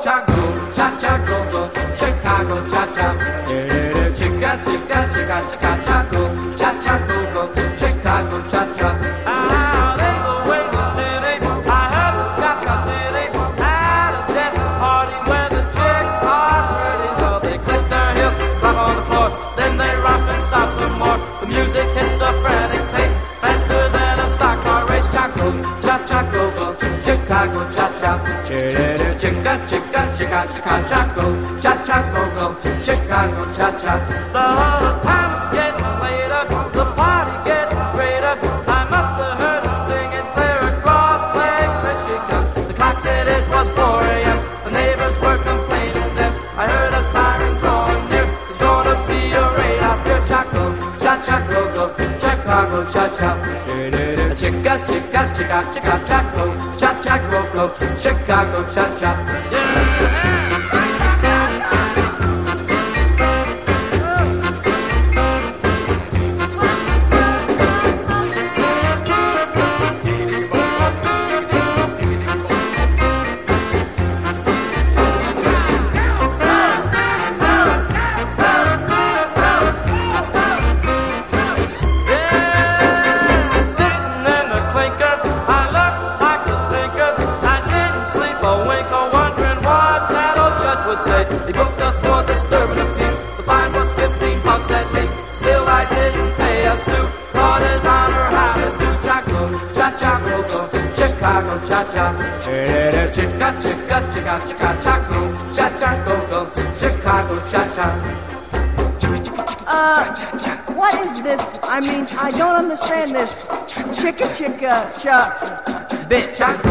cha go, cha cha go go, Chicago cha cha. Chica chica chica chica cha go, cha cha go go, Chicago cha cha. Out in the windy city, I heard this cha cha ditty at a dancing party where the chicks are pretty. Well, they click their heels, clap on the floor, then they rock and stop some more. The music hits a frantic pace, faster than a stock car race. Cha go, cha cha go go, Chicago cha cha. Chica chica chica chica cha go, cha cha go go, Chicago cha cha. The whole town is getting later, the party getting greater. I must have heard it singing clear across Lake Michigan. The clock said it was 4 a.m. The neighbors were complaining then. I heard a siren drawing near. It's gonna be a raid out there. Cha go, cha cha go go, Chicago cha cha. Chica chica chica chica cha go, cha cha go go, Chicago cha cha. He booked us for disturbing the peace. The fine was $15 at least. Still I didn't pay a suit. Taught his honor how to do cha-go, cha-cha-go, Chicago cha-cha. Chica, chica, chica, chica, cha-go, cha-cha-go, Chicago cha-cha. What is this? I mean, I don't understand this. Chicka, chicka, cha. Bitch, cha